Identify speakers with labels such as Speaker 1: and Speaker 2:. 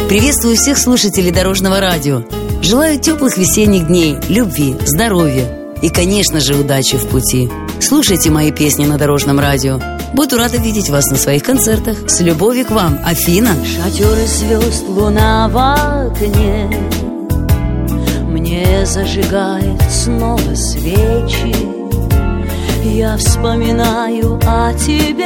Speaker 1: Приветствую всех слушателей Дорожного радио. Желаю теплых весенних дней, любви, здоровья и, конечно же, удачи в пути. Слушайте мои песни на Дорожном радио. Буду рада видеть вас на своих концертах. С любовью к вам, Афина.
Speaker 2: Шатер из звезд, луна в окне мне зажигает снова свечи. Я вспоминаю о тебе.